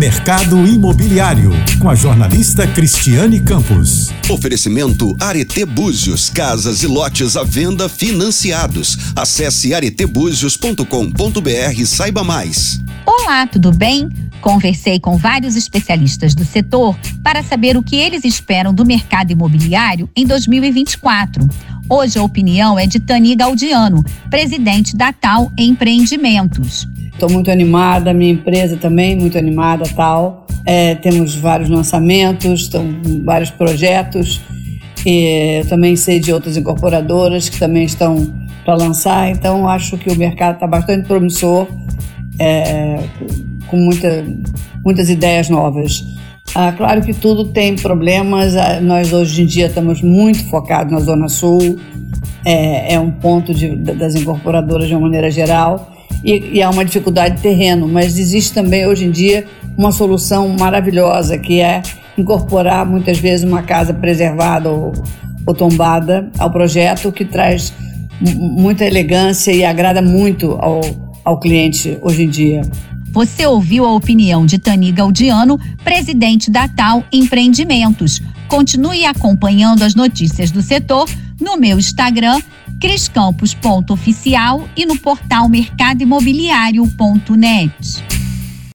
Mercado Imobiliário, com a jornalista Cristiane Campos. Oferecimento Areté Búzios, casas e lotes à venda financiados. Acesse aretebuzios.com.br e saiba mais. Olá, tudo bem? Conversei com vários especialistas do setor para saber o que eles esperam do mercado imobiliário em 2024. Hoje a opinião é de Tani Gaudiano, presidente da TAL Empreendimentos. Estou muito animada, minha empresa também muito animada, TAL. Temos vários lançamentos, vários projetos. Eu também sei de outras incorporadoras que também estão para lançar, então acho que o mercado está bastante promissor, com muitas ideias novas. Claro que tudo tem problemas, nós hoje em dia estamos muito focados na Zona Sul, é um ponto das incorporadoras de uma maneira geral, e há uma dificuldade de terreno, mas existe também hoje em dia uma solução maravilhosa, que é incorporar muitas vezes uma casa preservada ou tombada ao projeto, que traz muita elegância e agrada muito ao cliente hoje em dia. Você ouviu a opinião de Tani Gaudiano, presidente da TAL Empreendimentos. Continue acompanhando as notícias do setor no meu Instagram, criscampos.oficial, e no portal mercadoimobiliario.net.